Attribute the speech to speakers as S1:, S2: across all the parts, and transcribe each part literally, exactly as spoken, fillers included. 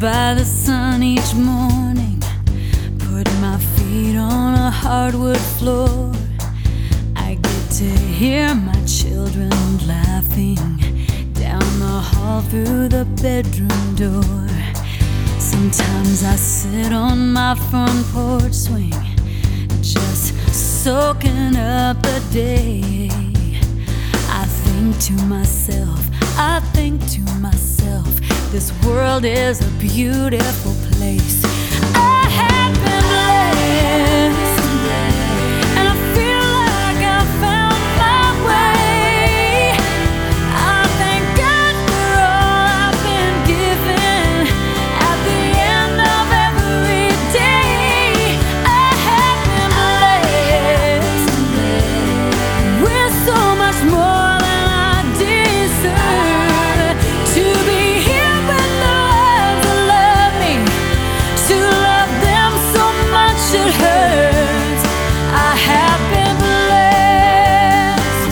S1: by the sun each morning, put my feet on a hardwood floor. I get to hear my children laughing down the hall through the bedroom door. Sometimes I sit on my front porch swing, just soaking up the day. I think to myself, I think to myself, this world is a beautiful place. I have been blessed, and I feel like I found my way. I thank God for all I've been given at the end of every day. I have been blessed with so much more than I deserve. To be here with the ones that love me, to love them so much it hurts. I have been blessed.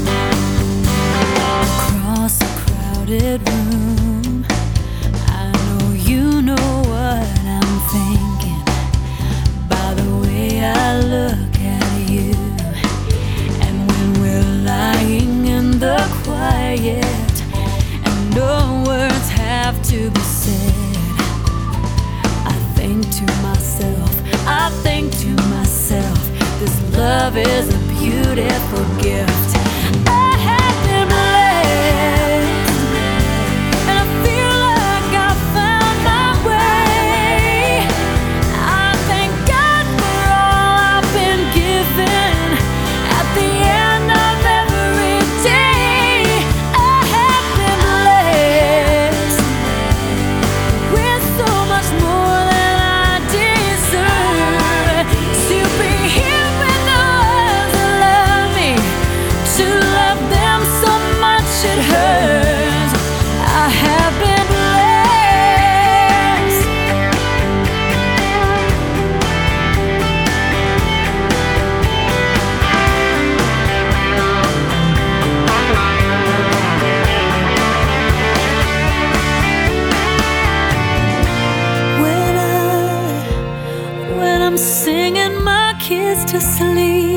S1: Across a crowded room, I know you know what I'm thinking by the way I look at you. And when we're lying in the quiet and no words have to be said, I think to myself, I think to myself, this love is a beautiful gift. I have been blessed, and I feel like I found my way. I thank God for all I've been given at the end of every day. I have been blessed with so much more than I deserve. To be here with the ones that love me, to love them so much it hurts. I have been blessed. When I, when I'm singing my kids to sleep,